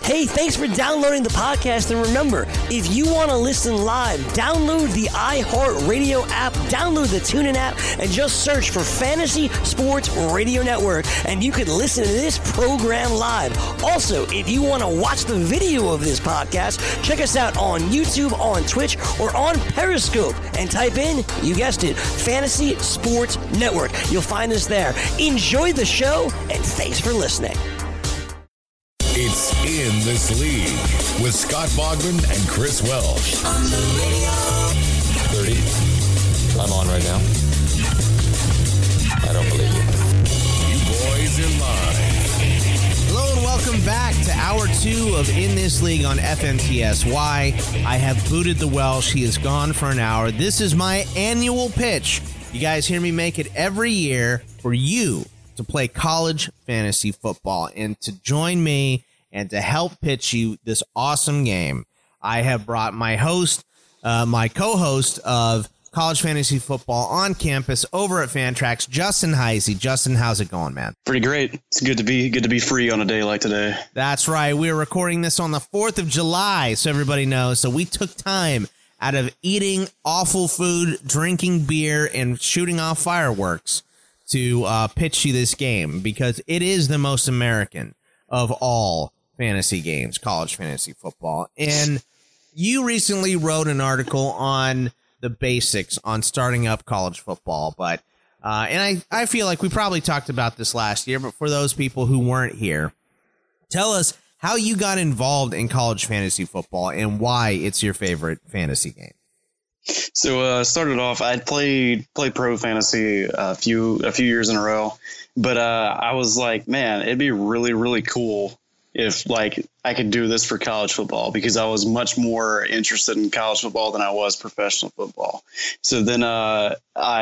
Hey, thanks for downloading the podcast. And remember, if you want to listen live, download the iHeartRadio app, download the TuneIn app, and just search for Fantasy Sports Radio Network, and you can listen to this program live. Also, if you want to watch the video of this podcast, check us out on YouTube, on Twitch, or on Periscope, and type in, you guessed it, Fantasy Sports Network. You'll find us there. Enjoy the show, and thanks for listening. It's In This League with Scott Bogman and Chris Welsh. On the radio. 30. I'm on right now. I don't believe you. You boys are live. Hello and welcome back to Hour 2 of In This League on FNTSY. I have booted the Welsh. He is gone for an hour. This is my annual pitch. You guys hear me make it every year for you to play college fantasy football and to join me and to help pitch you this awesome game. I have brought my host, my co-host of college fantasy football on campus over at Fantrax, Justin Heisey. Justin, how's it going, man? Pretty great. It's good to be free on a day like today. That's right. We're recording this on the 4th of July, so everybody knows. So we took time out of eating awful food, drinking beer, and shooting off fireworks to pitch you this game because it is the most American of all fantasy games, college fantasy football. And you recently wrote an article on the basics on starting up college football, but and I feel like we probably talked about this last year, but for those people who weren't here, tell us how you got involved in college fantasy football and why it's your favorite fantasy game. So started off, I'd played pro fantasy a few years in a row, but I was like, man, it'd be really, really cool if like I could do this for college football because I was much more interested in college football than I was professional football. So then a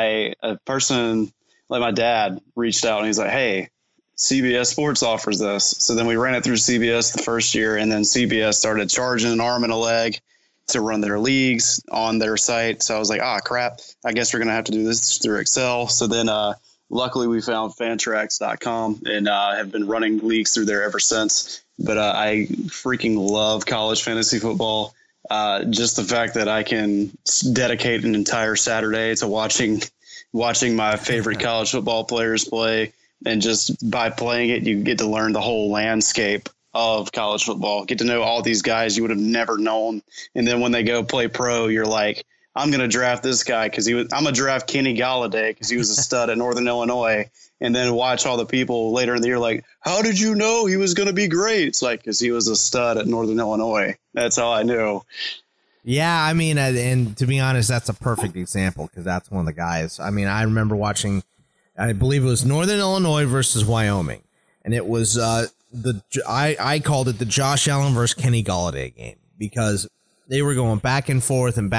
person like my dad reached out and he's like, hey, CBS Sports offers this. So then we ran it through CBS the first year, and then CBS started charging an arm and a leg to run their leagues on their site. So I was like, crap, I guess we're going to have to do this through Excel. So then luckily we found Fantrax.com and have been running leagues through there ever since. But I freaking love college fantasy football. Just the fact that I can dedicate an entire Saturday to watching my favorite college football players play. And just by playing it, you get to learn the whole landscape of college football, get to know all these guys you would have never known. And then when they go play pro, you're like, I'm going to draft this guy because I'm going to draft Kenny Galladay because he was a stud at Northern Illinois. And then watch all the people later in the year like, how did you know he was going to be great? It's like, because he was a stud at Northern Illinois. That's all I knew. Yeah, I mean, and to be honest, that's a perfect example because that's one of the guys. I mean, I remember watching, I believe it was Northern Illinois versus Wyoming. And it was I called it the Josh Allen versus Kenny Galladay game because they were going back and forth. And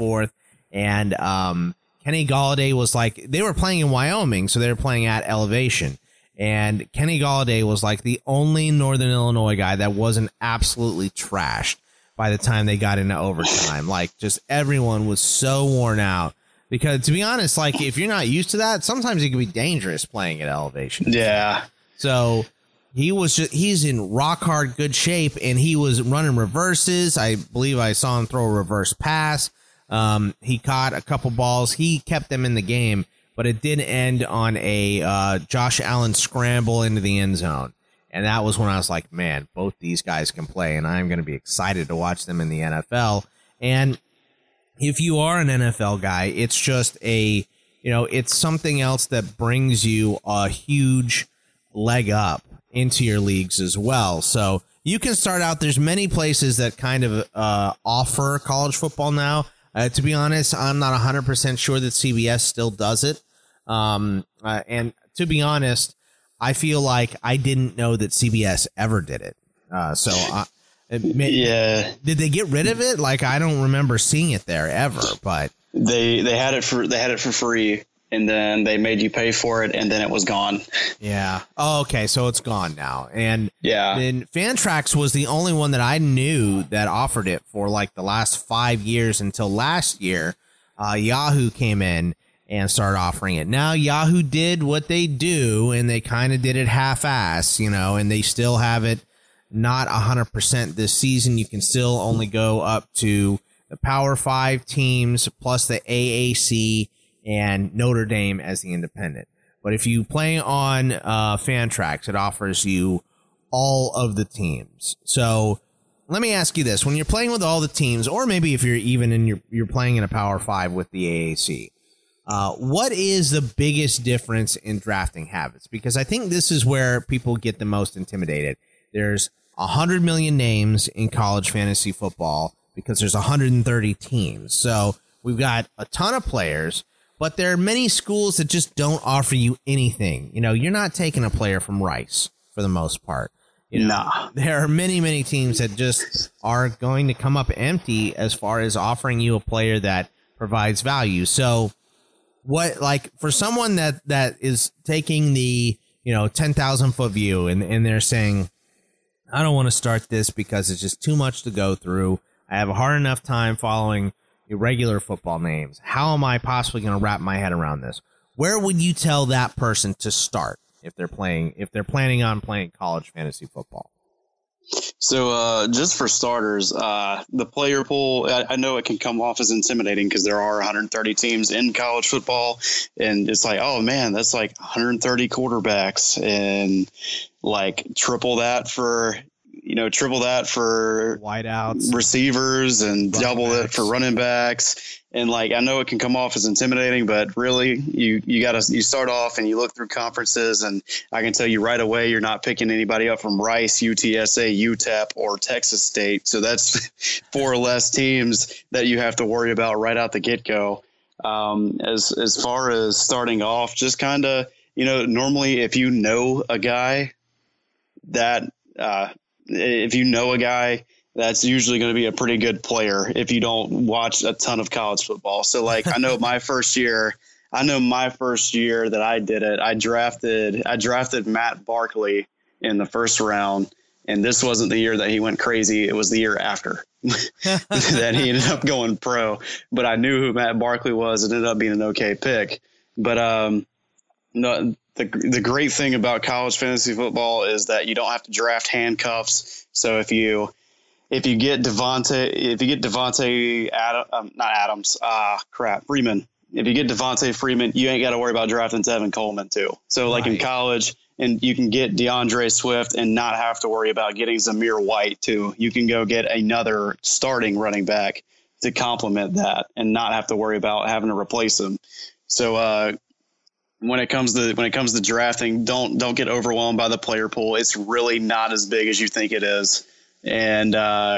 Kenny Galladay was like, they were playing in Wyoming, so they were playing at elevation. And Kenny Galladay was like the only Northern Illinois guy that wasn't absolutely trashed by the time they got into overtime. Like, just everyone was so worn out. Because, to be honest, like, if you're not used to that, sometimes it can be dangerous playing at elevation. Yeah. So he's in rock hard good shape, and he was running reverses. I believe I saw him throw a reverse pass. He caught a couple balls. He kept them in the game, but it did end on a Josh Allen scramble into the end zone. And that was when I was like, man, both these guys can play, and I'm going to be excited to watch them in the NFL. And if you are an NFL guy, it's just it's something else that brings you a huge leg up into your leagues as well. So you can start out. There's many places that kind of offer college football now. To be honest, I'm not 100% sure that CBS still does it. And to be honest, I feel like I didn't know that CBS ever did it. Yeah. Did they get rid of it? Like, I don't remember seeing it there ever, but they had it for free, and then they made you pay for it, and then it was gone. Yeah. Oh, okay. So it's gone now. And yeah. Then Fantrax was the only one that I knew that offered it for like the last 5 years until last year. Yahoo came in and started offering it. Now Yahoo did what they do, and they kind of did it half-ass, and they still have it. not 100% this season. You can still only go up to the Power 5 teams plus the AAC and Notre Dame as the independent. But if you play on Fantrax, it offers you all of the teams. So let me ask you this. When you're playing with all the teams, or maybe if you're even you're playing in a Power 5 with the AAC, what is the biggest difference in drafting habits? Because I think this is where people get the most intimidated. There's 100 million names in college fantasy football because there's 130 teams. So we've got a ton of players, but there are many schools that just don't offer you anything. You know, you're not taking a player from Rice for the most part. You know, nah. There are many, many teams that just are going to come up empty as far as offering you a player that provides value. So what, like, for someone that is taking the, 10,000 foot view and they're saying, I don't want to start this because it's just too much to go through. I have a hard enough time following irregular football names. How am I possibly going to wrap my head around this? Where would you tell that person to start if they're planning on playing college fantasy football? So just for starters, the player pool, I know it can come off as intimidating because there are 130 teams in college football, and it's like, oh man, that's like 130 quarterbacks, and like triple that for wideouts, receivers, and double it for running backs. And like, I know it can come off as intimidating, but really you start off and you look through conferences, and I can tell you right away, you're not picking anybody up from Rice, UTSA, UTEP, or Texas State. So that's 4 or less teams that you have to worry about right out the get go. As far as starting off, just kind of, normally if you know a guy that's usually going to be a pretty good player if you don't watch a ton of college football. So like, I know my first year that I did it, I drafted Matt Barkley in the first round. And this wasn't the year that he went crazy. It was the year after that he ended up going pro. But I knew who Matt Barkley was. It ended up being an okay pick. But no, the great thing about college fantasy football is that you don't have to draft handcuffs. So if you get Freeman, if you get Devontae Freeman, you ain't got to worry about drafting Tevin Coleman too. So like in college, and you can get DeAndre Swift and not have to worry about getting Zamir White too. You can go get another starting running back to complement that and not have to worry about having to replace him. So when it comes to drafting, don't get overwhelmed by the player pool. It's really not as big as you think it is. And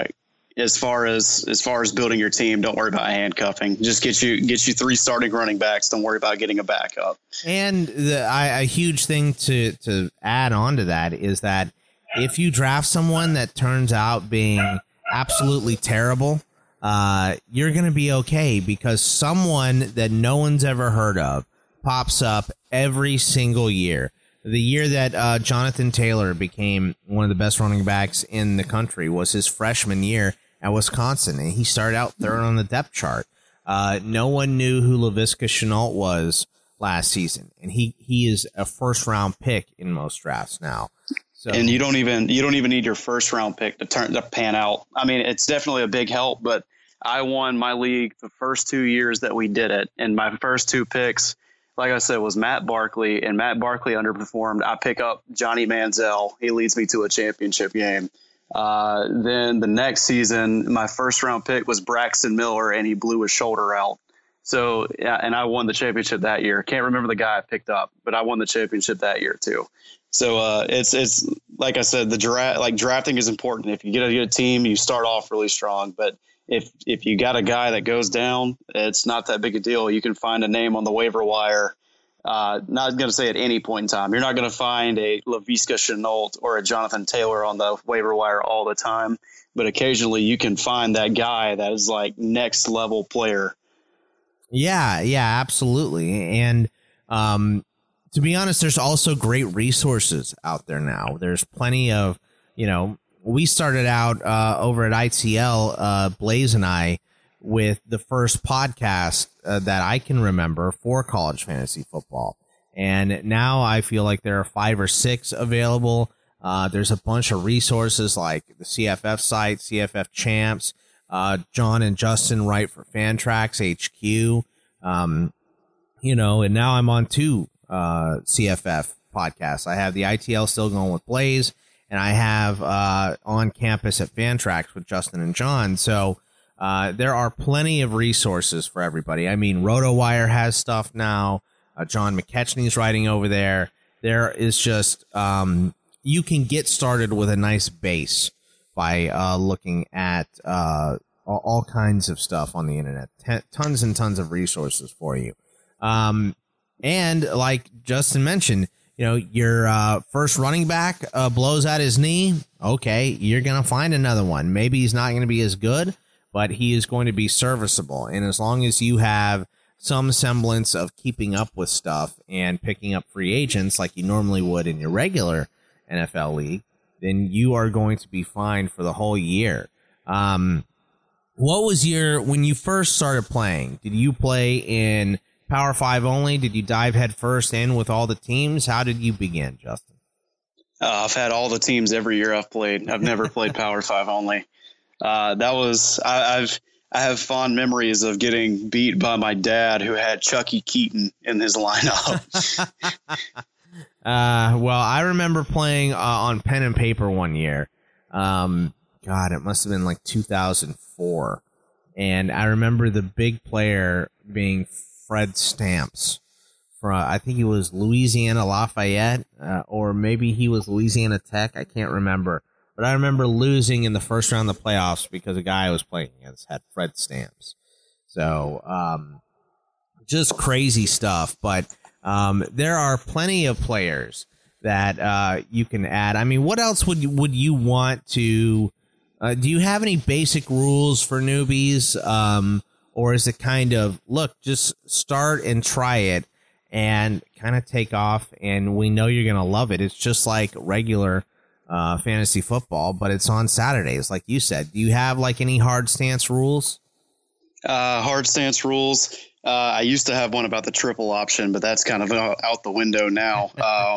as far as building your team, don't worry about handcuffing. Just get you 3 starting running backs. Don't worry about getting a backup. And a huge thing to add on to that is that if you draft someone that turns out being absolutely terrible, you're going to be okay, because someone that no one's ever heard of pops up every single year. The year that Jonathan Taylor became one of the best running backs in the country was his freshman year at Wisconsin, and he started out third on the depth chart. No one knew who Laviska Shenault was last season, and he is a first-round pick in most drafts now. So, and you don't even need your first-round pick to pan out. I mean, it's definitely a big help, but I won my league the first 2 years that we did it, and my first 2 picks, like I said, was Matt Barkley, and Matt Barkley underperformed. I pick up Johnny Manziel. He leads me to a championship game. Then the next season, my first round pick was Braxton Miller, and he blew his shoulder out. So, and I won the championship that year. Can't remember the guy I picked up, but I won the championship that year too. So, it's like I said, drafting is important. If you get a good team, you start off really strong, but if you got a guy that goes down, it's not that big a deal. You can find a name on the waiver wire. Not going to say at any point in time. You're not going to find a Laviska Shenault or a Jonathan Taylor on the waiver wire all the time, but occasionally you can find that guy that is like next level player. Yeah, absolutely. And to be honest, there's also great resources out there now. There's plenty of, we started out over at ITL, Blaze and I, with the first podcast that I can remember for college fantasy football. And now I feel like there are 5 or 6 available. There's a bunch of resources like the CFF site, CFF Champs. John and Justin write for Fantrax HQ. And now I'm on 2 CFF podcasts. I have the ITL Still Going with Blaze, and I have On Campus at Fantrax with Justin and John. So there are plenty of resources for everybody. I mean, RotoWire has stuff now. John McKechnie's writing over there. There is just you can get started with a nice base by looking at all kinds of stuff on the internet. Tons and tons of resources for you. And like Justin mentioned, your first running back blows out his knee. Okay, you're going to find another one. Maybe he's not going to be as good, but he is going to be serviceable. And as long as you have some semblance of keeping up with stuff and picking up free agents like you normally would in your regular NFL league, then you are going to be fine for the whole year. What was when you first started playing, did you play in Power 5 only? Did you dive head first in with all the teams? How did you begin, Justin? I've had all the teams every year I've played. I've never played Power 5 only. I have fond memories of getting beat by my dad, who had Chucky Keaton in his lineup. Well, I remember playing on pen and paper one year. God, it must have been like 2004. And I remember the big player being Fred Stamps. I think he was Louisiana Lafayette, or maybe he was Louisiana Tech. I can't remember. But I remember losing in the first round of the playoffs because a guy I was playing against had Fred Stamps. So just crazy stuff. But there are plenty of players that you can add. I mean, what else would you want to do you have any basic rules for newbies? Or is it kind of, look, just start and try it and kind of take off, and we know you're going to love it. It's just like regular fantasy football, but it's on Saturdays, like you said. Do you have like any hard stance rules? Hard stance rules. I used to have one about the triple option, but that's kind of out the window now.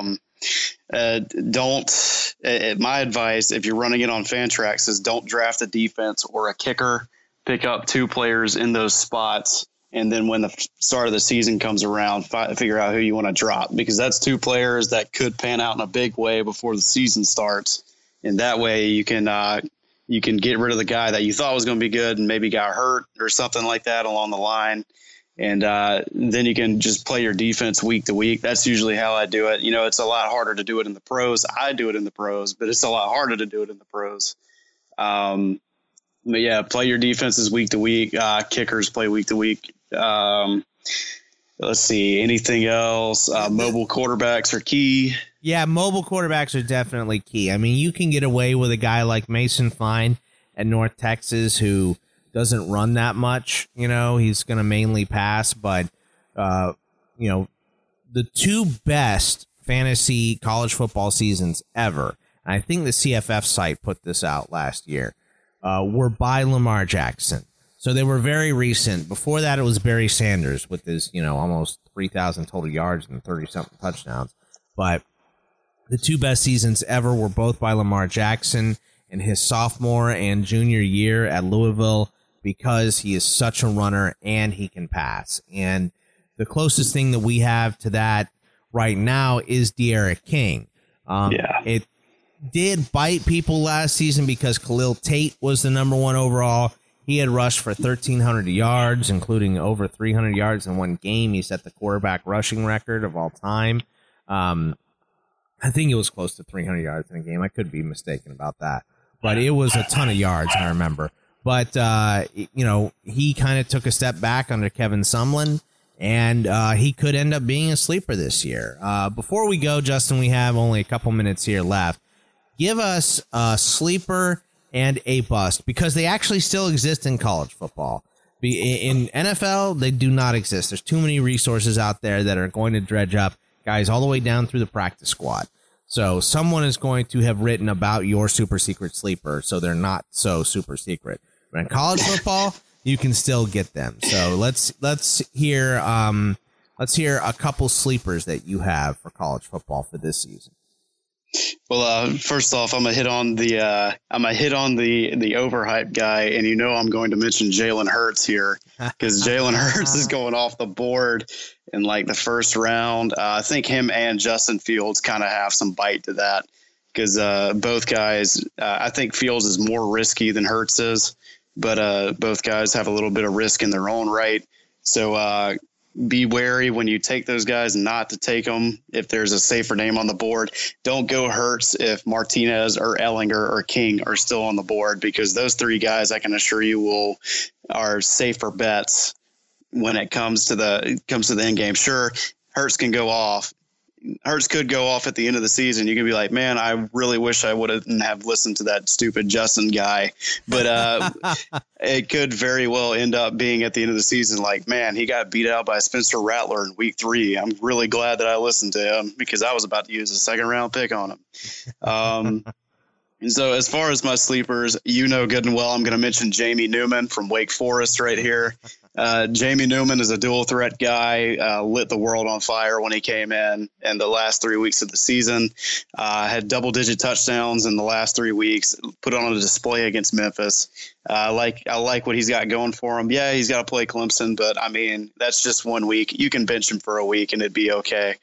My advice, if you're running it on Fantrax, is don't draft a defense or a kicker. Pick up 2 players in those spots, and then when the start of the season comes around, figure out who you want to drop, because that's 2 players that could pan out in a big way before the season starts. And that way you can get rid of the guy that you thought was going to be good and maybe got hurt or something like that along the line. And then you can just play your defense week to week. That's usually how I do it. It's a lot harder to do it in the pros. I do it in the pros, but it's a lot harder to do it in the pros. But yeah, play your defenses week to week. Kickers play week to week. Let's see, anything else? Mobile quarterbacks are key. Yeah, mobile quarterbacks are definitely key. I mean, you can get away with a guy like Mason Fine at North Texas who doesn't run that much. He's going to mainly pass, but the 2 best fantasy college football seasons ever, and I think the CFF site put this out last year, were by Lamar Jackson. So they were very recent. Before that, it was Barry Sanders with his, almost 3,000 total yards and 30-something touchdowns. But the 2 best seasons ever were both by Lamar Jackson in his sophomore and junior year at Louisville, because he is such a runner and he can pass. And the closest thing that we have to that right now is De'Ara King. It did bite people last season because Khalil Tate was the number 1 overall. He had rushed for 1,300 yards, including over 300 yards in one game. He set the quarterback rushing record of all time. I think it was close to 300 yards in a game. I could be mistaken about that. But it was a ton of yards, I remember. But, he kind of took a step back under Kevin Sumlin, and he could end up being a sleeper this year. Before we go, Justin, we have only a couple minutes here left. Give us a sleeper and a bust, because they actually still exist in college football. In NFL, they do not exist. There's too many resources out there that are going to dredge up guys all the way down through the practice squad. So someone is going to have written about your super secret sleeper, so they're not so super secret. But in college football, you can still get them. So let's hear a couple sleepers that you have for college football for this season. Well, first off, I'm gonna hit on the overhyped guy, and I'm going to mention Jalen Hurts here because Jalen Hurts is going off the board in like the first round. I think him and Justin Fields kind of have some bite to that because both guys. I think Fields is more risky than Hurts is, but both guys have a little bit of risk in their own right. So be wary when you take those guys not to take them if there's a safer name on the board. Don't go Hurts if Martinez or Ellinger or King are still on the board, because those three guys, I can assure you, are safer bets when it comes to the end game. Sure, Hurts can go off. Hurts could go off at the end of the season. You can be like, man, I really wish I wouldn't have listened to that stupid Justin guy. But it could very well end up being at the end of the season like, man, he got beat out by Spencer Rattler in week 3. I'm really glad that I listened to him because I was about to use a second-round pick on him. And so as far as my sleepers, good and well, I'm going to mention Jamie Newman from Wake Forest right here. Jamie Newman is a dual threat guy, lit the world on fire when he came in the last 3 weeks of the season, had double-digit touchdowns in the last 3 weeks, put on a display against Memphis. I like what he's got going for him. Yeah, he's got to play Clemson, but, I mean, that's just 1 week. You can bench him for a week and it'd be okay.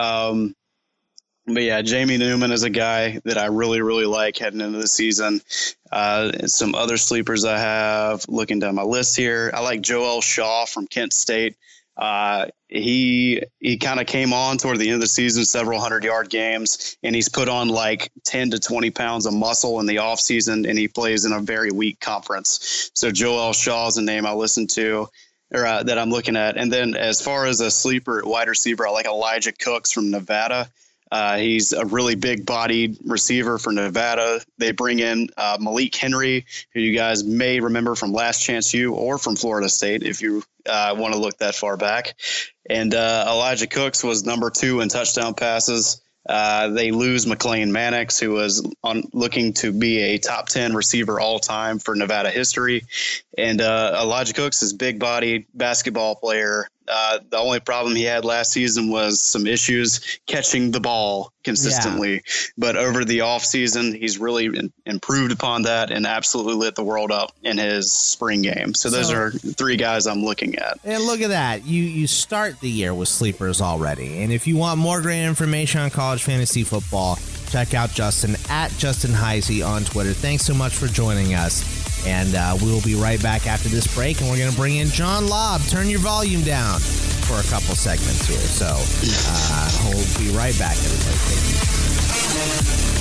But yeah, Jamie Newman is a guy that I really, really like heading into the season. Some other sleepers I have looking down my list here. I like Joel Shaw from Kent State. He kind of came on toward the end of the season, several 100-yard games, and he's put on like 10 to 20 pounds of muscle in the offseason, and he plays in a very weak conference. So Joel Shaw is a name I listen to. Or that I'm looking at. And then as far as a sleeper wide receiver, I like Elijah Cooks from Nevada. He's a really big-bodied receiver for Nevada. They bring in Malik Henry, who you guys may remember from Last Chance U or from Florida State if you want to look that far back. And Elijah Cooks was number 2 in touchdown passes. They lose McLean Mannix, who was looking to be a top 10 receiver all time for Nevada history. And Elijah Cooks is big-bodied basketball player. The only problem he had last season was some issues catching the ball consistently. Yeah. But over the offseason, he's really improved upon that and absolutely lit the world up in his spring game. So those are 3 guys I'm looking at. And look at that. You start the year with sleepers already. And if you want more great information on college fantasy football, check out Justin at Justin Heisey on Twitter. Thanks so much for joining us. And we'll be right back after this break, and we're going to bring in John Lobb. Turn your volume down for a couple segments here. So we'll be right back, everybody. Thank you.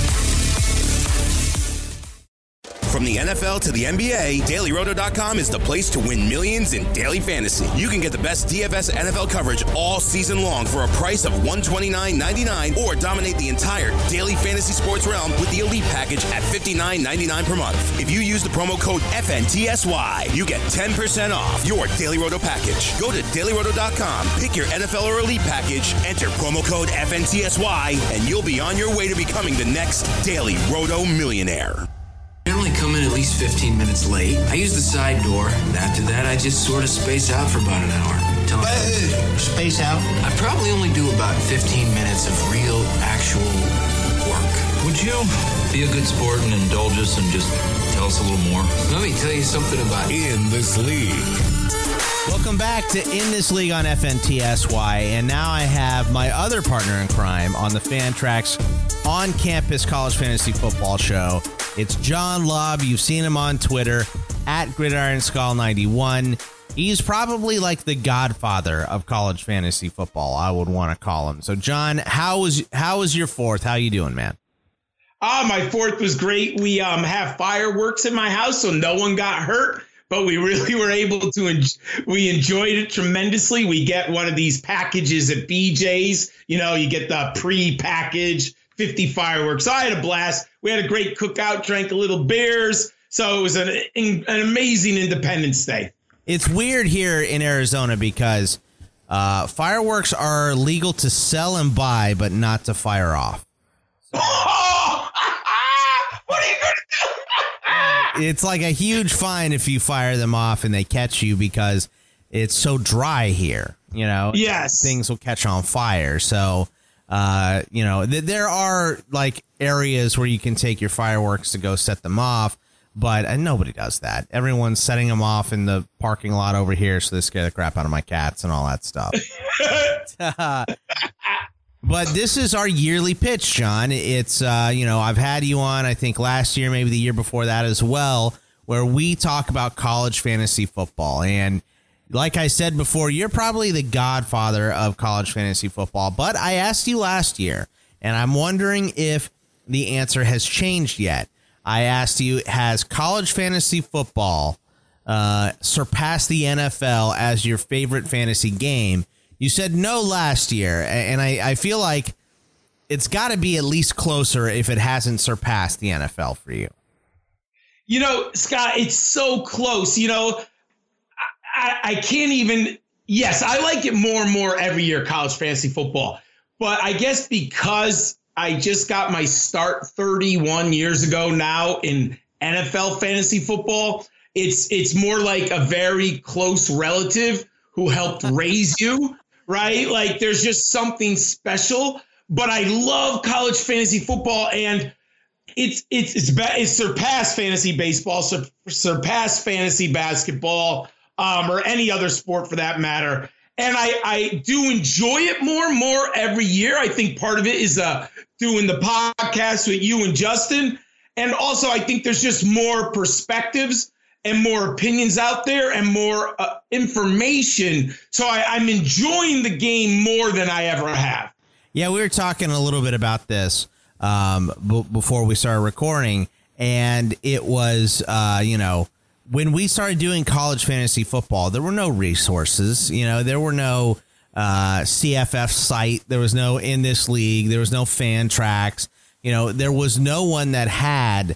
From the NFL to the NBA, DailyRoto.com is the place to win millions in daily fantasy. You can get the best DFS NFL coverage all season long for a price of $129.99 or dominate the entire daily fantasy sports realm with the Elite Package at $59.99 per month. If you use the promo code FNTSY, you get 10% off your Daily Roto package. Go to DailyRoto.com, pick your NFL or Elite Package, enter promo code FNTSY, and you'll be on your way to becoming the next Daily Roto millionaire. I generally come in at least 15 minutes late. I use the side door, and after that, I just sort of space out for about an hour. Space out? I probably only do about 15 minutes of real, actual work. Would you be a good sport and indulge us and just tell us a little more? Let me tell you something about In This League. Welcome back to In This League on FNTSY, and now I have my other partner in crime on the Fantrax on-campus college fantasy football show. It's John Lobb. You've seen him on Twitter at GridironSkull91. He's probably like the godfather of college fantasy football, I would want to call him. So, John, how was your 4th? How you doing, man? My 4th was great. We have fireworks in my house, so no one got hurt. But we really were able to we enjoyed it tremendously. We get one of these packages at BJ's. You know, you get the pre-package 50 fireworks. So I had a blast. We had a great cookout, drank a little beers. So it was an amazing Independence Day. It's weird here in Arizona because fireworks are legal to sell and buy, but not to fire off. Oh! What are you going to do? It's like a huge fine if you fire them off and they catch you because it's so dry here. You know, yes, things will catch on fire. So There are like areas where you can take your fireworks to go set them off, but nobody does that. Everyone's setting them off in the parking lot over here, so they scare the crap out of my cats and all that stuff. But this is our yearly pitch, John. It's, I've had you on, I think, last year, maybe the year before that as well, where we talk about college fantasy football. And like I said before, you're probably the godfather of college fantasy football. But I asked you last year, and I'm wondering if the answer has changed yet. I asked you, has college fantasy football surpassed the NFL as your favorite fantasy game? You said no last year, and I feel like it's got to be at least closer if it hasn't surpassed the NFL for you. Scott, it's so close. I can't even. Yes, I like it more and more every year, college fantasy football. But I guess because I just got my start 31 years ago now in NFL fantasy football, it's more like a very close relative who helped raise you. Right? Like there's just something special, but I love college fantasy football, and it's surpassed fantasy baseball, surpassed fantasy basketball, or any other sport for that matter. And I do enjoy it more and more every year. I think part of it is doing the podcast with you and Justin. And also I think there's just more perspectives and more opinions out there and more information. So I'm enjoying the game more than I ever have. Yeah, we were talking a little bit about this before we started recording. And it was, when we started doing college fantasy football, there were no resources. There were no CFF site. There was no In This League. There was no Fan Tracks. There was no one that had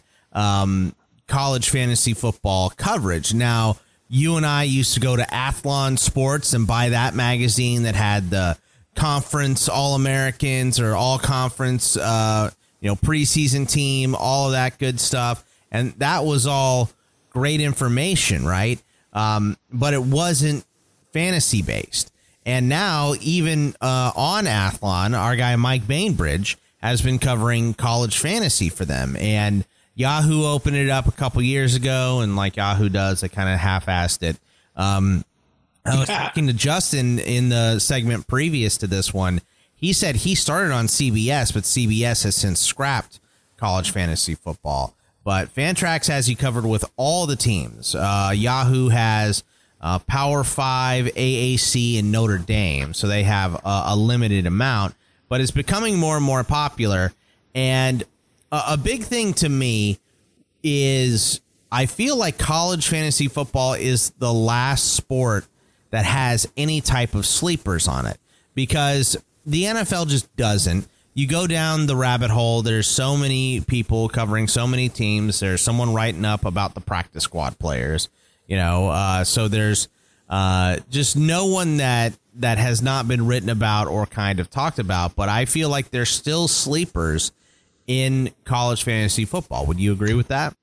college fantasy football coverage. Now, you and I used to go to Athlon Sports and buy that magazine that had the conference All-Americans or all-conference, preseason team, all of that good stuff. And that was all great information, right? But it wasn't fantasy-based. And now, even on Athlon, our guy Mike Bainbridge has been covering college fantasy for them. And Yahoo opened it up a couple years ago, and like Yahoo does, they kind of half-assed it. I was talking to Justin in the segment previous to this one. He said he started on CBS, but CBS has since scrapped college fantasy football. But Fantrax has you covered with all the teams. Yahoo has Power 5, AAC, and Notre Dame, so they have a limited amount. But it's becoming more and more popular, and a big thing to me is I feel like college fantasy football is the last sport that has any type of sleepers on it, because the NFL just doesn't. You go down the rabbit hole. There's so many people covering so many teams. There's someone writing up about the practice squad players, so there's just no one that has not been written about or kind of talked about. But I feel like there's still sleepers in college fantasy football. Would you agree with that?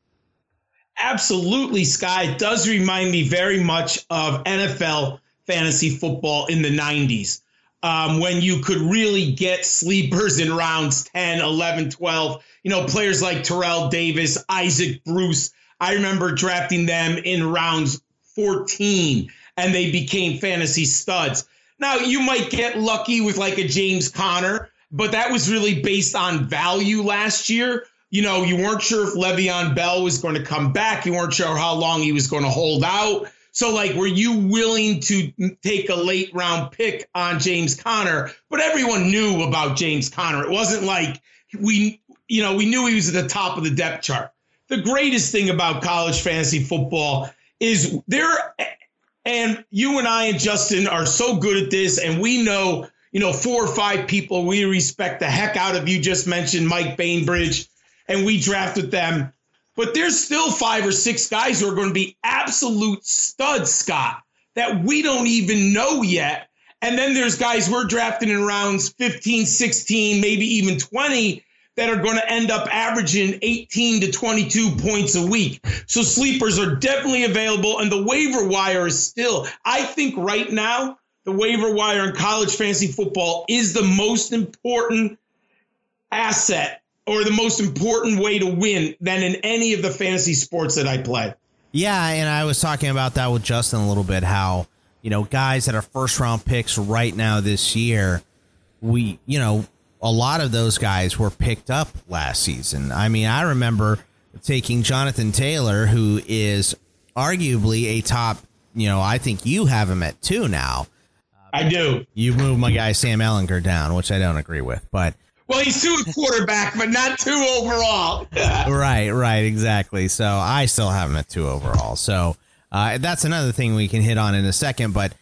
Absolutely, Sky. It does remind me very much of NFL fantasy football in the 90s, when you could really get sleepers in rounds 10, 11, 12. Players like Terrell Davis, Isaac Bruce. I remember drafting them in rounds 14, and they became fantasy studs. Now, you might get lucky with like a James Conner, but that was really based on value last year. You weren't sure if Le'Veon Bell was going to come back. You weren't sure how long he was going to hold out. So, were you willing to take a late round pick on James Conner? But everyone knew about James Conner. It wasn't like we knew he was at the top of the depth chart. The greatest thing about college fantasy football is and you and I and Justin are so good at this, and we know, 4 or 5 people we respect the heck out of. You just mentioned Mike Bainbridge, and we drafted them. But there's still 5 or 6 guys who are going to be absolute studs, Scott, that we don't even know yet. And then there's guys we're drafting in rounds 15, 16, maybe even 20 that are going to end up averaging 18 to 22 points a week. So sleepers are definitely available, and the waiver wire is still, I think right now, the waiver wire in college fantasy football is the most important asset or the most important way to win than in any of the fantasy sports that I play. Yeah, and I was talking about that with Justin a little bit, how, guys that are first-round picks right now this year, a lot of those guys were picked up last season. I mean, I remember taking Jonathan Taylor, who is arguably a top, I think you have him at 2 now. I do. You moved my guy Sam Ehlinger down, which I don't agree with, but... Well, he's 2 at quarterback, but not 2 overall. Right, exactly. So I still have him at 2 overall. So that's another thing we can hit on in a second. But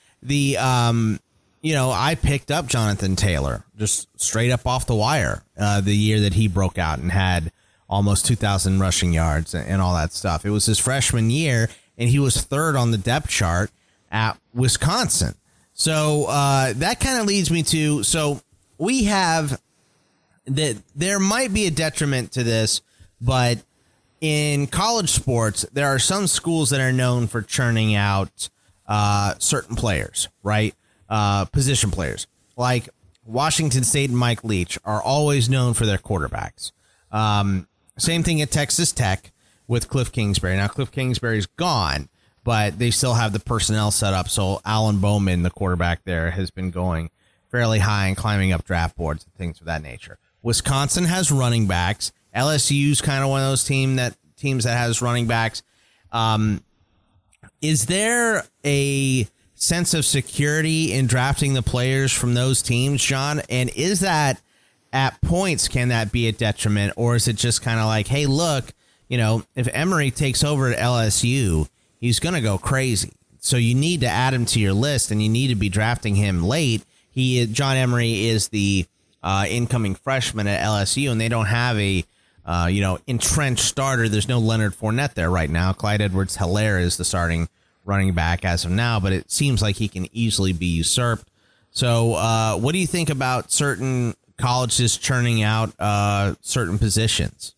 I picked up Jonathan Taylor just straight up off the wire the year that he broke out and had almost 2,000 rushing yards and all that stuff. It was his freshman year, and he was 3rd on the depth chart at Wisconsin. So that kind of leads me to, so we have that there might be a detriment to this, but in college sports, there are some schools that are known for churning out certain players, right? Position players like Washington State and Mike Leach are always known for their quarterbacks. Same thing at Texas Tech with Cliff Kingsbury. Now, Cliff Kingsbury's gone, but they still have the personnel set up. So Alan Bowman, the quarterback there, has been going fairly high and climbing up draft boards and things of that nature. Wisconsin has running backs. LSU's kind of one of those teams that has running backs. Is there a sense of security in drafting the players from those teams, John? And is that at points, can that be a detriment, or is it just kind of like, hey, look, if Emory takes over at LSU, he's going to go crazy. So you need to add him to your list, and you need to be drafting him late. John Emory is the incoming freshman at LSU, and they don't have a entrenched starter. There's no Leonard Fournette there right now. Clyde Edwards-Helaire is the starting running back as of now, but it seems like he can easily be usurped. So what do you think about certain colleges churning out certain positions?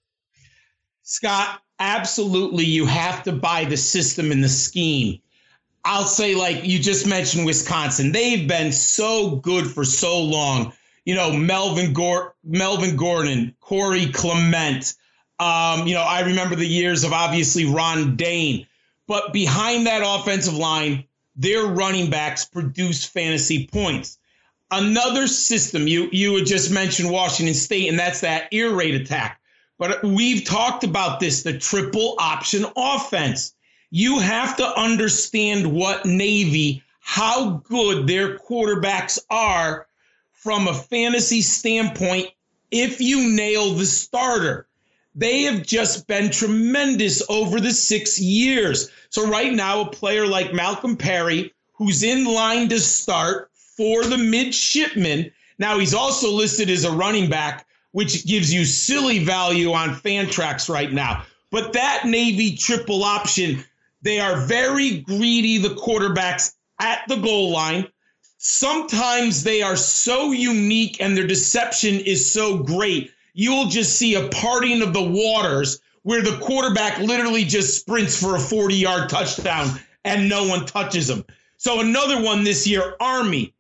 Scott, absolutely. You have to buy the system and the scheme. I'll say, like you just mentioned, Wisconsin. They've been so good for so long. Melvin Gordon, Corey Clement. I remember the years of obviously Ron Dane. But behind that offensive line, their running backs produce fantasy points. Another system, you had just mentioned Washington State, and that's that air raid attack. But we've talked about this, the triple option offense. You have to understand what Navy, how good their quarterbacks are from a fantasy standpoint if you nail the starter. They have just been tremendous over the 6 years. So right now, a player like Malcolm Perry, who's in line to start for the midshipmen. Now, he's also listed as a running back, which gives you silly value on Fantrax right now. But that Navy triple option, they are very greedy, the quarterbacks at the goal line. Sometimes they are so unique and their deception is so great. You'll just see a parting of the waters where the quarterback literally just sprints for a 40-yard touchdown and no one touches him. So another one this year, Army.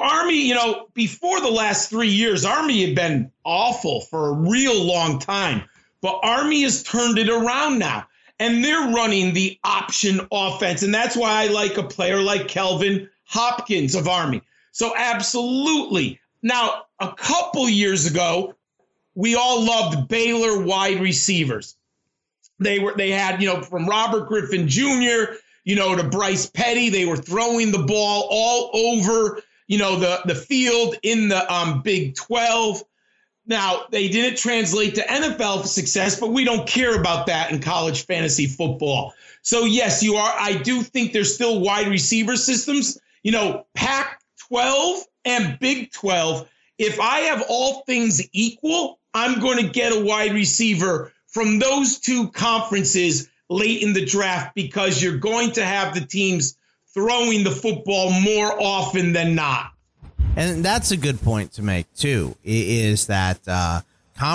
Before the last 3 years, Army had been awful for a real long time. But Army has turned it around now. And they're running the option offense. And that's why I like a player like Kelvin Hopkins of Army. So absolutely. Now, a couple years ago, we all loved Baylor wide receivers. They had, from Robert Griffin Jr., to Bryce Petty, they were throwing the ball all over, the field in the Big 12. Now, they didn't translate to NFL success, but we don't care about that in college fantasy football. So, yes, I do think there's still wide receiver systems. Pac-12 and Big 12, if I have all things equal, I'm going to get a wide receiver from those two conferences late in the draft because you're going to have the teams throwing the football more often than not. And that's a good point to make, too, is that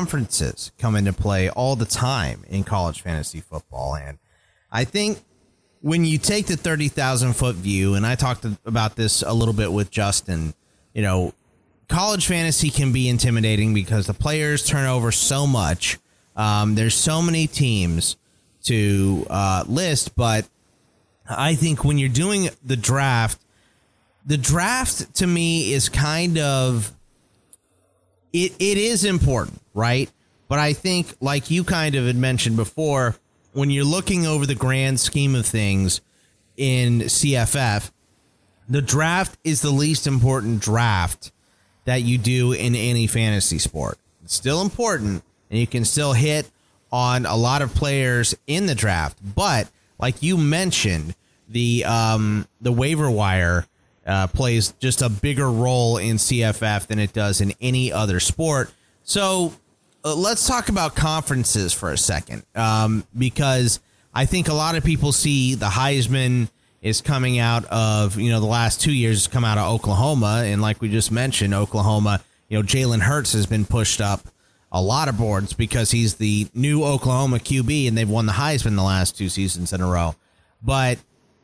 conferences come into play all the time in college fantasy football. And I think when you take the 30,000-foot view, and I talked about this a little bit with Justin, college fantasy can be intimidating because the players turn over so much. There's so many teams to list, but I think when you're doing the draft to me is kind of, it is important, right? But I think, like you kind of had mentioned before, when you're looking over the grand scheme of things in CFF, the draft is the least important draft that you do in any fantasy sport. It's still important, and you can still hit on a lot of players in the draft. But like you mentioned, the waiver wire plays just a bigger role in CFF than it does in any other sport. So let's talk about conferences for a second, because I think a lot of people see the Heisman is coming out of, the last 2 years has come out of Oklahoma. And like we just mentioned, Oklahoma, Jalen Hurts has been pushed up a lot of boards because he's the new Oklahoma QB and they've won the Heisman the last 2 seasons in a row. But,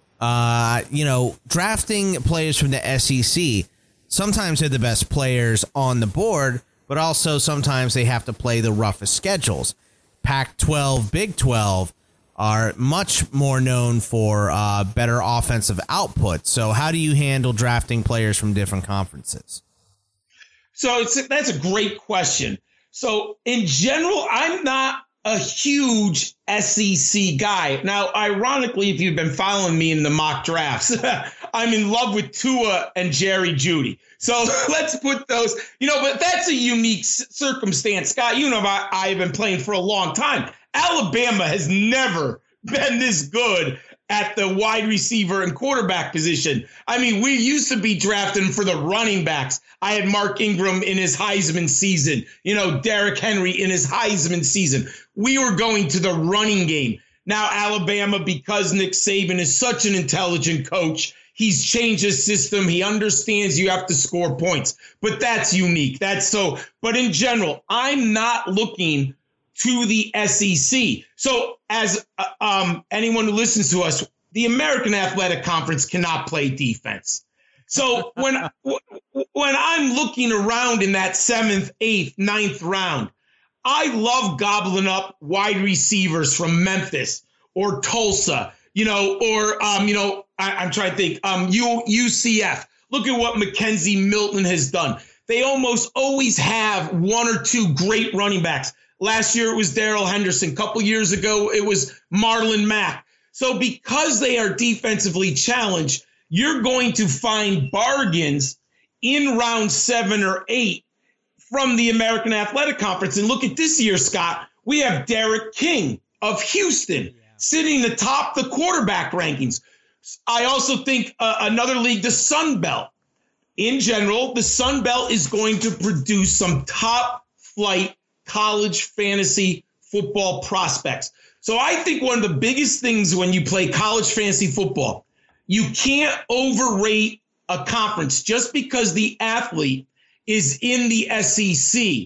drafting players from the SEC, sometimes they're the best players on the board, but also sometimes they have to play the roughest schedules. Pac-12, Big 12 are much more known for better offensive output. So how do you handle drafting players from different conferences? So that's a great question. So in general, I'm not a huge SEC guy. Now, ironically, if you've been following me in the mock drafts, I'm in love with Tua and Jerry Jeudy. So let's put those, but that's a unique circumstance. Scott, I have been playing for a long time. Alabama has never been this good at the wide receiver and quarterback position. I mean, we used to be drafting for the running backs. I had Mark Ingram in his Heisman season, Derrick Henry in his Heisman season. We were going to the running game. Now, Alabama, because Nick Saban is such an intelligent coach, he's changed his system. He understands you have to score points, but that's unique. But in general, I'm not looking to the SEC. So as anyone who listens to us, the American Athletic Conference cannot play defense. So when I'm looking around in that 7th, 8th, 9th round, I love gobbling up wide receivers from Memphis or Tulsa, I'm trying to think, UCF. Look at what Mackenzie Milton has done. They almost always have 1 or 2 great running backs. Last year, it was Darrell Henderson. A couple years ago, it was Marlon Mack. So because they are defensively challenged, you're going to find bargains in round 7 or 8 from the American Athletic Conference. And look at this year, Scott. We have Derek King of Houston sitting atop the quarterback rankings. I also think another league, the Sun Belt. In general, the Sun Belt is going to produce some top-flight college fantasy football prospects. So I think one of the biggest things when you play college fantasy football, you can't overrate a conference just because the athlete is in the SEC.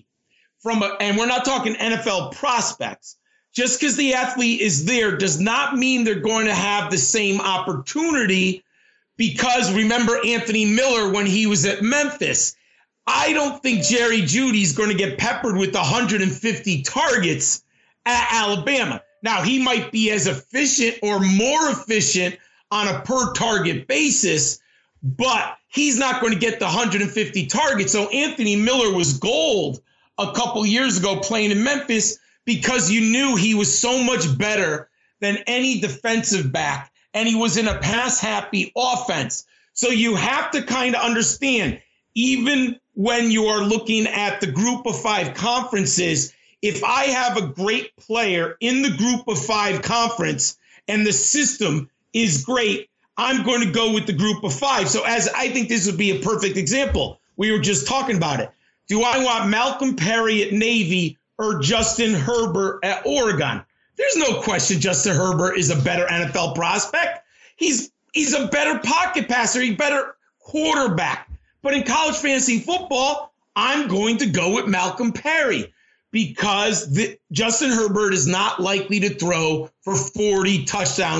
And we're not talking NFL prospects. Just because the athlete is there does not mean they're going to have the same opportunity, because remember Anthony Miller when he was at Memphis. I don't think Jerry Jeudy's going to get peppered with 150 targets at Alabama. Now, he might be as efficient or more efficient on a per target basis, but he's not going to get the 150 targets. So Anthony Miller was gold a couple years ago playing in Memphis because you knew he was so much better than any defensive back, and he was in a pass-happy offense. So you have to kind of understand, even when you are looking at the Group of 5 conferences, if I have a great player in the Group of 5 conference and the system is great, I'm going to go with the Group of 5. So as I think this would be a perfect example. We were just talking about it. Do I want Malcolm Perry at Navy or Justin Herbert at Oregon? There's no question Justin Herbert is a better NFL prospect. He's a better pocket passer. He's a better quarterback. But in college fantasy football, I'm going to go with Malcolm Perry because Justin Herbert is not likely to throw for 40 touchdowns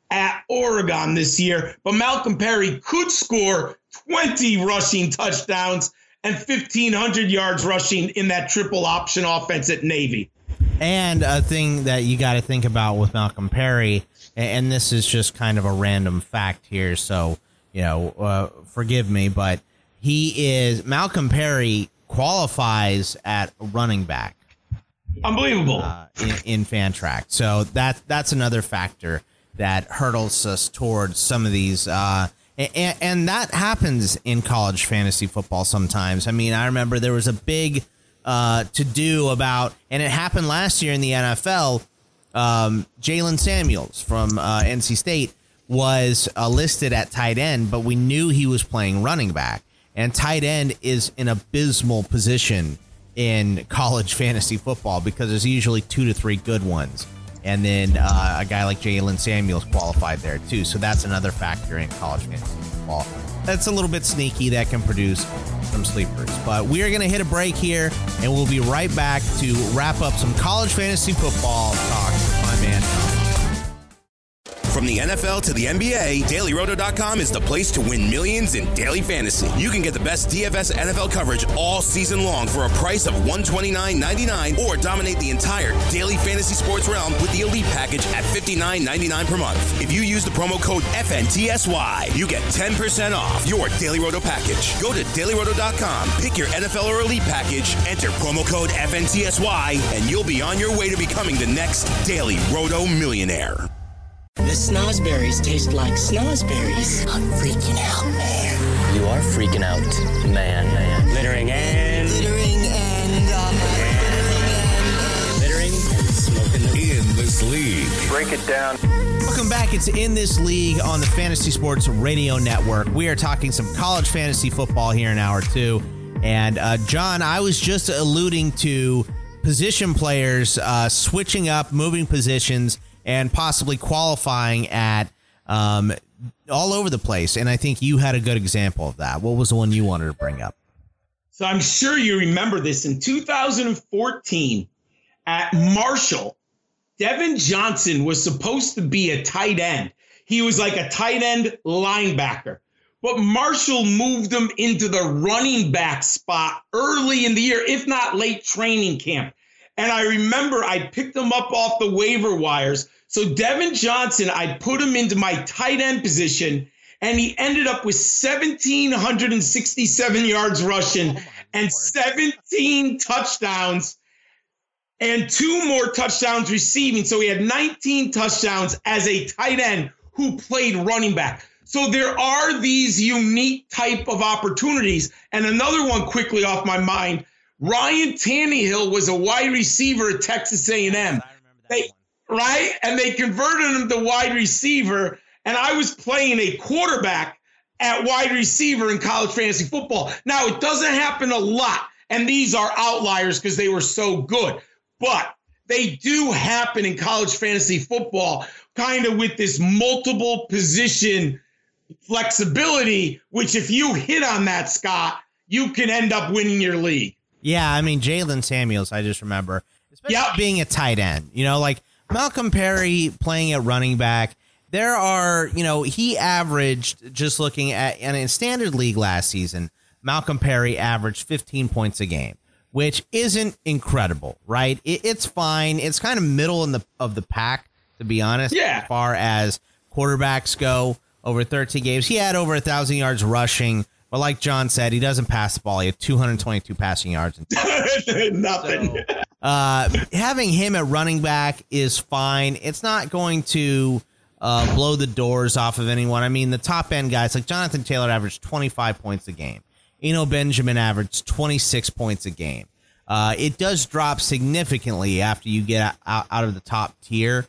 at Oregon this year, but Malcolm Perry could score 20 rushing touchdowns and 1,500 yards rushing in that triple option offense at Navy. And a thing that you got to think about with Malcolm Perry, and this is just kind of a random fact here, so, forgive me, but Malcolm Perry qualifies at running back. Unbelievable. In Fantrack. So that's another factor that hurdles us towards some of these. And that happens in college fantasy football sometimes. I mean, I remember there was a big to-do about, and it happened last year in the NFL, Jalen Samuels from NC State was listed at tight end, but we knew he was playing running back. And tight end is an abysmal position in college fantasy football because there's usually 2 to 3 good ones. And then a guy like Jalen Samuels qualified there, too. So that's another factor in college fantasy football. That's a little bit sneaky that can produce some sleepers. But we are going to hit a break here, and we'll be right back to wrap up some college fantasy football talk with my man, Tom. From the NFL to the NBA, DailyRoto.com is the place to win millions in daily fantasy. You can get the best DFS NFL coverage all season long for a price of $129.99 or dominate the entire daily fantasy sports realm with the Elite Package at $59.99 per month. If you use the promo code FNTSY, you get 10% off your Daily Roto package. Go to DailyRoto.com, pick your NFL or Elite Package, enter promo code FNTSY, and you'll be on your way to becoming the next Daily Roto millionaire. The snozberries taste like snozberries. I'm freaking out, man. You are freaking out, man. Littering and smoking In This League. Break it down. Welcome back. It's In This League on the Fantasy Sports Radio Network. We are talking some college fantasy football here in hour 2. And John, I was just alluding to position players switching up, moving positions, and possibly qualifying at all over the place. And I think you had a good example of that. What was the one you wanted to bring up? So I'm sure you remember this. In 2014 at Marshall, Devin Johnson was supposed to be a tight end. He was like a tight end linebacker. But Marshall moved him into the running back spot early in the year, if not late training camp. And I remember I picked him up off the waiver wires. So Devin Johnson, I put him into my tight end position, and he ended up with 1,767 yards rushing and 17 touchdowns and 2 more touchdowns receiving. So he had 19 touchdowns as a tight end who played running back. So there are these unique type of opportunities. And another one quickly off my mind, Ryan Tannehill was a wide receiver at Texas A&M. Right? And they converted him to wide receiver. And I was playing a quarterback at wide receiver in college fantasy football. Now, it doesn't happen a lot. And these are outliers because they were so good. But they do happen in college fantasy football, kind of with this multiple position flexibility, which if you hit on that, Scott, you can end up winning your league. Yeah, I mean, Jalen Samuels, I just remember, especially being a tight end, like Malcolm Perry playing at running back. There are, he averaged, just looking at, and in standard league last season, Malcolm Perry averaged 15 points a game, which isn't incredible, right? It's fine. It's kind of middle of the pack, to be honest, as far as quarterbacks go over 13 games. He had over 1,000 yards rushing, but like John said, he doesn't pass the ball. He had 222 passing yards. Nothing. So, having him at running back is fine. It's not going to blow the doors off of anyone. I mean, the top end guys like Jonathan Taylor averaged 25 points a game. Eno Benjamin averaged 26 points a game. It does drop significantly after you get out of the top tier.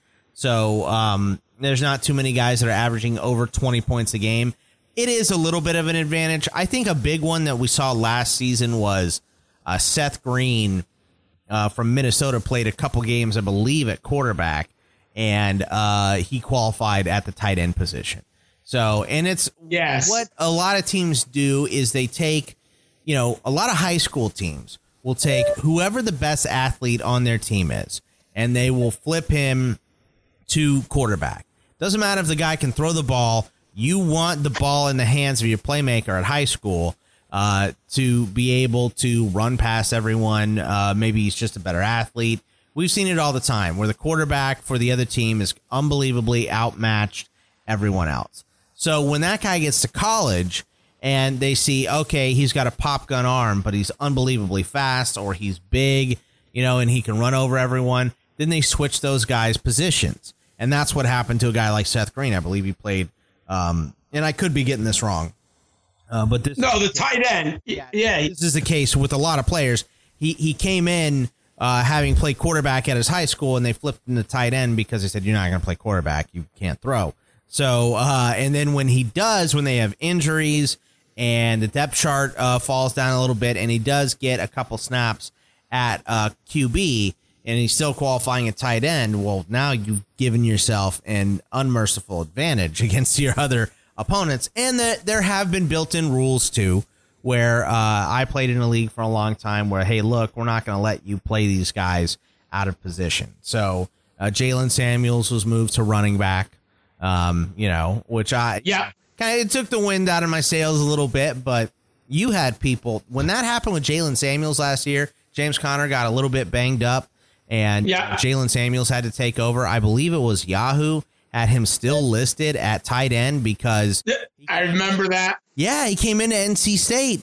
So there's not too many guys that are averaging over 20 points a game. It is a little bit of an advantage. I think a big one that we saw last season was Seth Green from Minnesota played a couple games, I believe, at quarterback, and he qualified at the tight end position. So, and it's what a lot of teams do is they take, a lot of high school teams will take whoever the best athlete on their team is, and they will flip him to quarterback. Doesn't matter if the guy can throw the ball. You want the ball in the hands of your playmaker at high school to be able to run past everyone. Maybe he's just a better athlete. We've seen it all the time where the quarterback for the other team is unbelievably outmatched everyone else. So when that guy gets to college and they see, okay, he's got a pop gun arm, but he's unbelievably fast, or he's big, and he can run over everyone, then they switch those guys' positions. And that's what happened to a guy like Seth Green. I believe he played, and I could be getting this wrong. But this the tight end. Yeah. This is the case with a lot of players. He came in having played quarterback at his high school, and they flipped him to tight end because they said, you're not going to play quarterback. You can't throw. So, and then when they have injuries and the depth chart falls down a little bit, and he does get a couple snaps at QB, and he's still qualifying at tight end, well, now you've given yourself an unmerciful advantage against your other opponents. And there have been built-in rules, too, where I played in a league for a long time where, hey, look, we're not going to let you play these guys out of position. So Jalen Samuels was moved to running back. Which it took the wind out of my sails a little bit, but you had people when that happened with Jalen Samuels last year. James Conner got a little bit banged up, and Jalen Samuels had to take over. I believe it was Yahoo had him still listed at tight end because I remember that. Yeah, he came into NC State.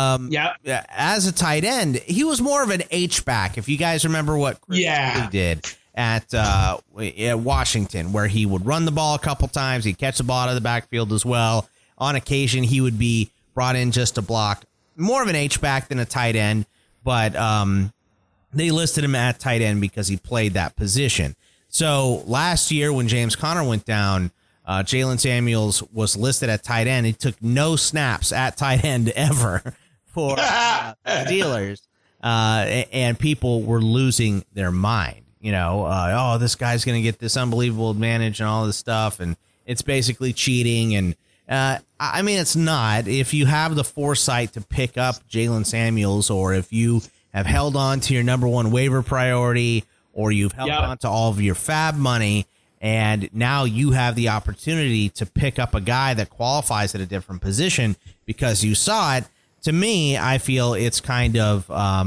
As a tight end, he was more of an H-back. If you guys remember what Chris Lee did at Washington, where he would run the ball a couple times. He'd catch the ball out of the backfield as well. On occasion, he would be brought in just to block. More of an H-back than a tight end, but they listed him at tight end because he played that position. So last year when James Conner went down, Jalen Samuels was listed at tight end. He took no snaps at tight end ever for the Steelers, and people were losing their mind. This guy's going to get this unbelievable advantage and all this stuff, and it's basically cheating. And it's not. If you have the foresight to pick up Jalen Samuels, or if you have held on to your number one waiver priority, or you've held on to all of your fab money, and now you have the opportunity to pick up a guy that qualifies at a different position because you saw it. To me, I feel it's kind of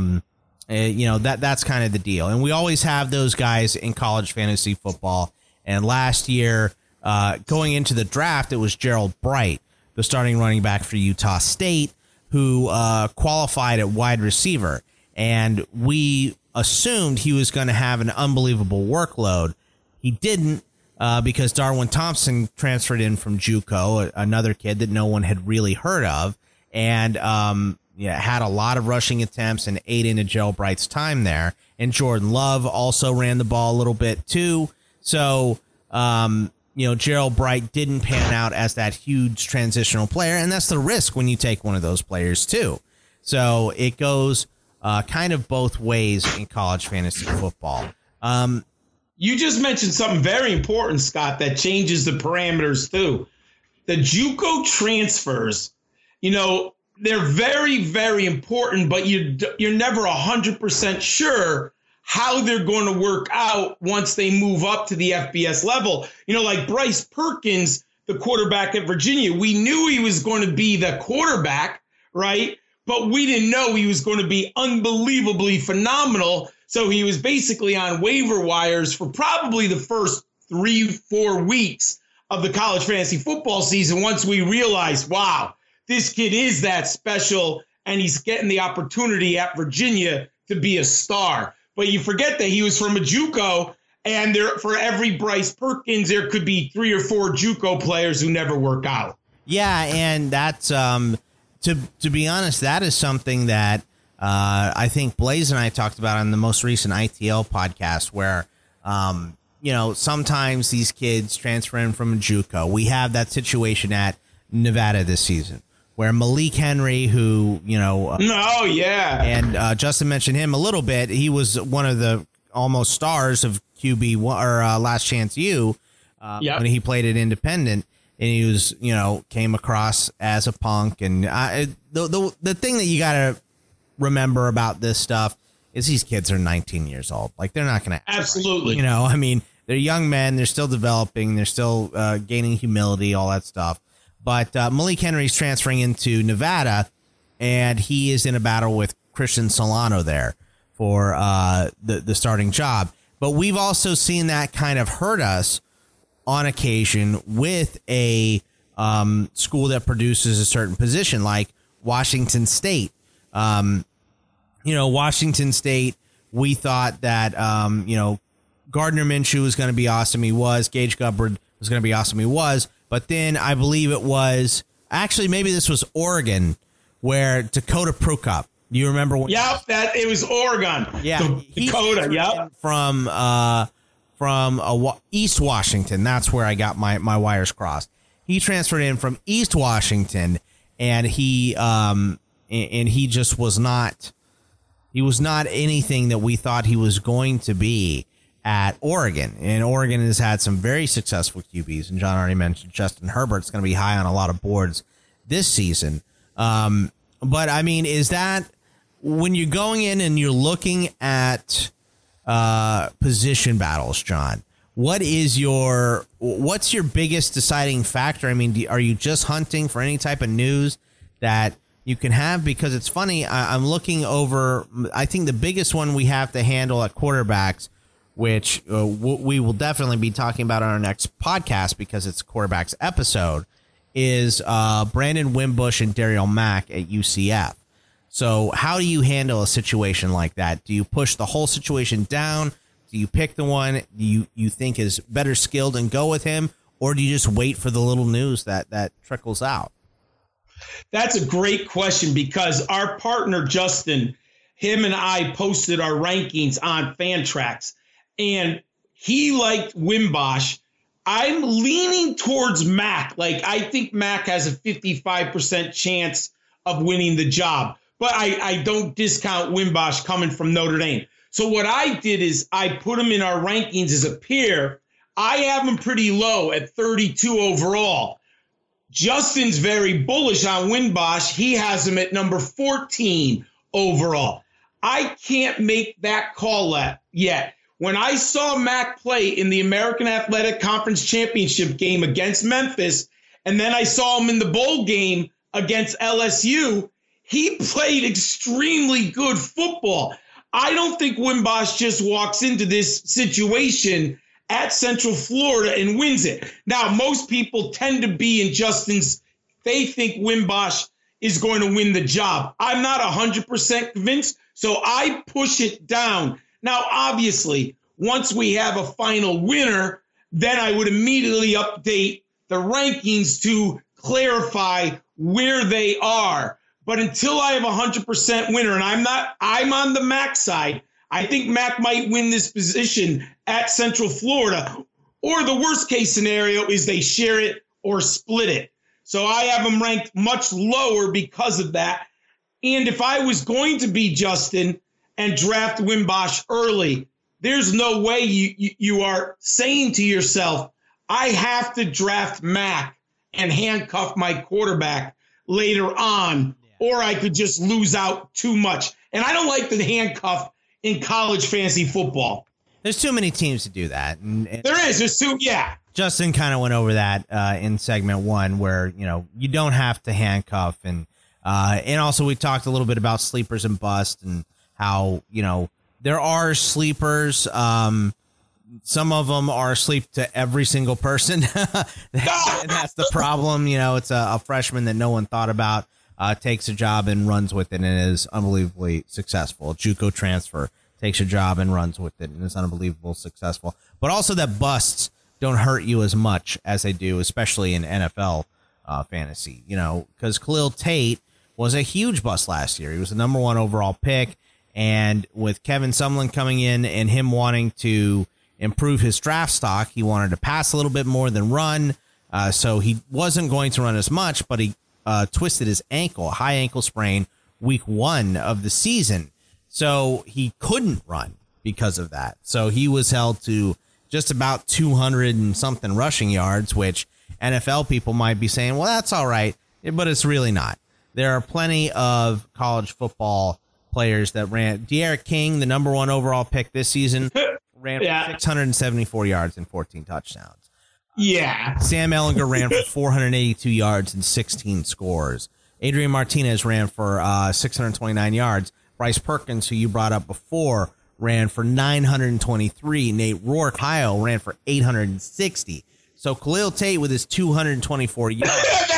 that's kind of the deal. And we always have those guys in college fantasy football. And last year, going into the draft, it was Gerald Bright, the starting running back for Utah State, who qualified at wide receiver. And we assumed he was going to have an unbelievable workload. He didn't because Darwin Thompson transferred in from JUCO, another kid that no one had really heard of, and had a lot of rushing attempts and ate into Gerald Bright's time there. And Jordan Love also ran the ball a little bit too. So, Gerald Bright didn't pan out as that huge transitional player, and that's the risk when you take one of those players too. So it goes kind of both ways in college fantasy football. You just mentioned something very important, Scott, that changes the parameters too. The JUCO transfers, they're very, very important, but you're never 100% sure how they're going to work out once they move up to the FBS level. Like Bryce Perkins, the quarterback at Virginia, we knew he was going to be the quarterback, right? But we didn't know he was going to be unbelievably phenomenal. So he was basically on waiver wires for probably the first 3-4 weeks of the college fantasy football season. Once we realized, wow, this kid is that special, and he's getting the opportunity at Virginia to be a star. But you forget that he was from a JUCO, and for every Bryce Perkins, there could be 3 or 4 JUCO players who never work out. Yeah, and that's to be honest, that is something that I think Blaze and I talked about on the most recent ITL podcast, where sometimes these kids transfer in from a JUCO. We have that situation at Nevada this season, where Malik Henry, who, and Justin mentioned him a little bit. He was one of the almost stars of QB or Last Chance U when he played at Independent, and he was, came across as a punk. And the thing that you got to remember about this stuff is these kids are 19 years old. Like, they're not going to absolutely, they're young men. They're still developing. They're still gaining humility, all that stuff. But Malik Henry's transferring into Nevada, and he is in a battle with Christian Solano there for the starting job. But we've also seen that kind of hurt us on occasion with a school that produces a certain position, like Washington State. Washington State, we thought that, Gardner Minshew was going to be awesome. He was. Gage Gubbard was going to be awesome. He was. But then I believe it was, actually, maybe this was Oregon, where Dakota Prukop. You remember when? Yep, it was Oregon. Yeah, Dakota. Yep. From East Washington. That's where I got my wires crossed. He transferred in from East Washington, and he just was not. He was not anything that we thought he was going to be at Oregon. And Oregon has had some very successful QBs. And John already mentioned Justin Herbert's going to be high on a lot of boards this season. But I mean, is that when you're going in and you're looking at position battles, John, what's your biggest deciding factor? I mean, are you just hunting for any type of news that you can have? Because it's funny, I'm looking over, I think the biggest one we have to handle at quarterbacks, which we will definitely be talking about on our next podcast because it's quarterbacks episode, is Brandon Wimbush and Darriel Mack at UCF. So how do you handle a situation like that? Do you push the whole situation down? Do you pick the one you think is better skilled and go with him? Or do you just wait for the little news that trickles out? That's a great question, because our partner, Justin, him and I posted our rankings on Fantrax, and he liked Wimbush. I'm leaning towards Mack. Like, I think Mack has a 55% chance of winning the job, but I don't discount Wimbush coming from Notre Dame. So what I did is I put him in our rankings as a peer. I have him pretty low at 32 overall. Justin's very bullish on Wimbush. He has him at number 14 overall. I can't make that call yet. When I saw Mack play in the American Athletic Conference Championship game against Memphis, and then I saw him in the bowl game against LSU, he played extremely good football. I don't think Wimbush just walks into this situation at Central Florida and wins it. Now, most people tend to be in Justin's, they think Wimbush is going to win the job. I'm not 100% convinced, so I push it down. Now, obviously, once we have a final winner, then I would immediately update the rankings to clarify where they are. But until I have a 100% winner, and I'm on the Mack side, I think Mack might win this position at Central Florida, or the worst case scenario is they share it or split it. So I have them ranked much lower because of that. And if I was going to be Justin and draft Wimbush early, there's no way you are saying to yourself, I have to draft Mack and handcuff my quarterback later on, or I could just lose out too much. And I don't like the handcuff in college fantasy football. There's too many teams to do that. And there's too, yeah. Justin kind of went over that in segment one, where, you don't have to handcuff. And also we talked a little bit about sleepers and bust and how, there are sleepers. Some of them are asleep to every single person. And that's the problem. It's a freshman that no one thought about, takes a job and runs with it and is unbelievably successful. A JUCO transfer takes a job and runs with it and is unbelievably successful. But also that busts don't hurt you as much as they do, especially in NFL fantasy, because Khalil Tate was a huge bust last year. He was the number 1 overall pick. And with Kevin Sumlin coming in and him wanting to improve his draft stock, he wanted to pass a little bit more than run. So he wasn't going to run as much, but he twisted his ankle, a high ankle sprain, week 1 of the season. So he couldn't run because of that. So he was held to just about 200 and something rushing yards, which NFL people might be saying, well, that's all right, but it's really not. There are plenty of college football players that ran. De'Aaron King, the number 1 overall pick this season, ran for 674 yards and 14 touchdowns. Yeah. Sam Ehlinger ran for 482 yards and 16 scores. Adrian Martinez ran for 629 yards. Bryce Perkins, who you brought up before, ran for 923. Nate Rourke, Ohio, ran for 860. So Khalil Tate with his 224 yards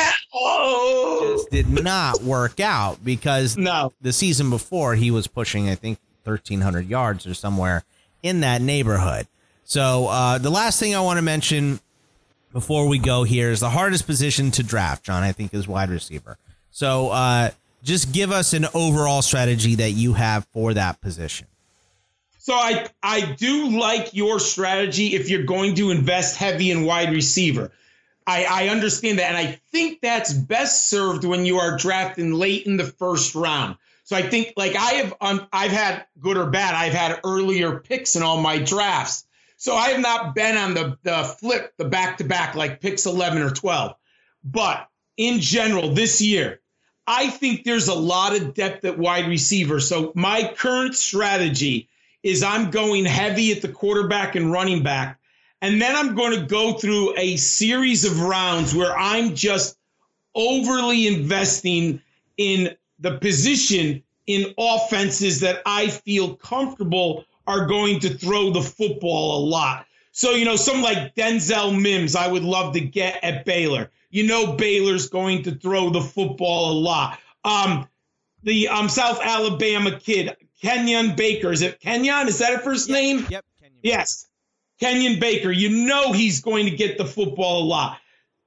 just did not work out because the season before he was pushing, I think, 1,300 yards or somewhere in that neighborhood. So the last thing I want to mention before we go here is the hardest position to draft, John, I think, is wide receiver. So just give us an overall strategy that you have for that position. So I do like your strategy if you're going to invest heavy in wide receiver. I understand that, and I think that's best served when you are drafting late in the first round. So I think, like, I've had good or bad, I've had earlier picks in all my drafts. So I have not been on the back-to-back, like picks 11 or 12. But in general, this year, I think there's a lot of depth at wide receiver. So my current strategy is I'm going heavy at the quarterback and running back. And then I'm going to go through a series of rounds where I'm just overly investing in the position in offenses that I feel comfortable are going to throw the football a lot. So, someone like Denzel Mims, I would love to get at Baylor. Baylor's going to throw the football a lot. The South Alabama kid, Kenyon Baker. Is it Kenyon? Is that a first name? Yep. Kenyon. Yes. Kenyon Baker. He's going to get the football a lot.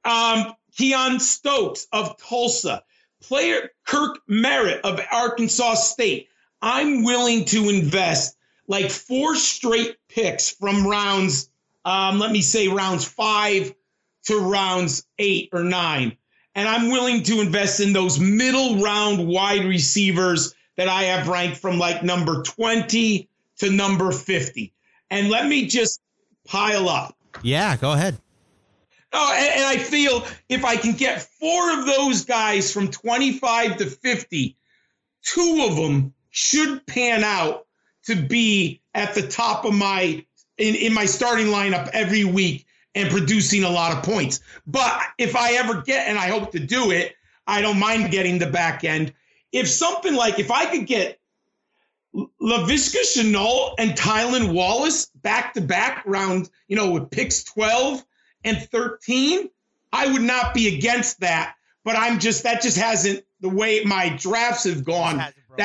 Keon Stokes of Tulsa. Player Kirk Merritt of Arkansas State. I'm willing to invest like 4 straight picks from rounds, rounds 5 to rounds 8 or 9. And I'm willing to invest in those middle round wide receivers that I have ranked from like number 20 to number 50. And let me just pile up. Yeah, go ahead. Oh, and I feel if I can get 4 of those guys from 25 to 50, 2 of them should pan out to be at the top of in my starting lineup every week and producing a lot of points. But if I ever get, and I hope to do it, I don't mind getting the back end. If I could get Laviska Shenault and Tylan Wallace back-to-back round, with picks 12 and 13, I would not be against that. But that just hasn't, the way my drafts have gone,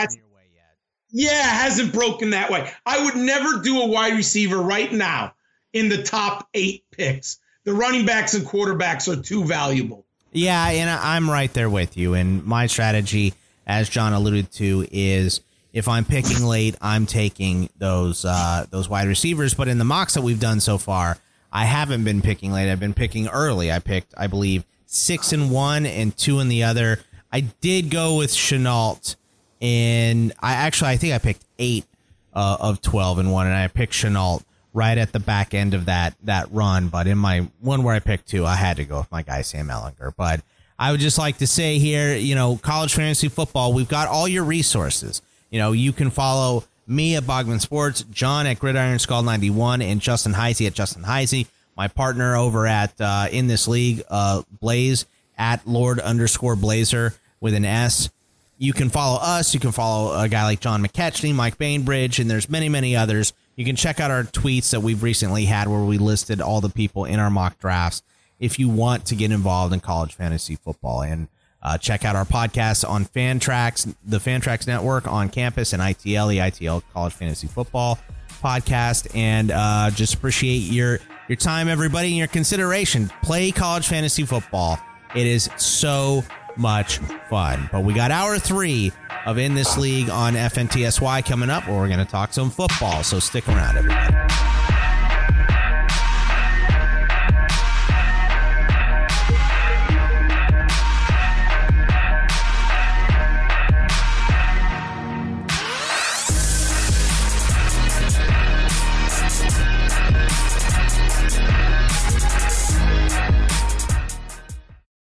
hasn't broken that way. I would never do a wide receiver right now in the top 8 picks. The running backs and quarterbacks are too valuable. Yeah, and I'm right there with you. And my strategy, as John alluded to, is if I'm picking late, I'm taking those wide receivers. But in the mocks that we've done so far, I haven't been picking late. I've been picking early. I picked, I believe, 6 in one and 2 in the other. I did go with Shenault, and I think I picked 8 of 12 in one, and I picked Shenault right at the back end of that run. But in my one where I picked 2, I had to go with my guy Sam Ehlinger. But I would just like to say here, college fantasy football, we've got all your resources. You can follow me at Bogman Sports, John at Gridiron Skull 91, and Justin Heisey at Justin Heisey. My partner over at In This League, Blaze at Lord_Blazer with an S. You can follow us. You can follow a guy like John McKechnie, Mike Bainbridge, and there's many, many others. You can check out our tweets that we've recently had where we listed all the people in our mock drafts if you want to get involved in college fantasy football. And check out our podcasts on Fantrax, the Fantrax Network on campus, and ITL, the ITL College Fantasy Football podcast. And just appreciate your time, everybody, and your consideration. Play college fantasy football. It is so much fun. But we got hour 3 of In This League on FNTSY coming up, where we're going to talk some football. So stick around, everybody.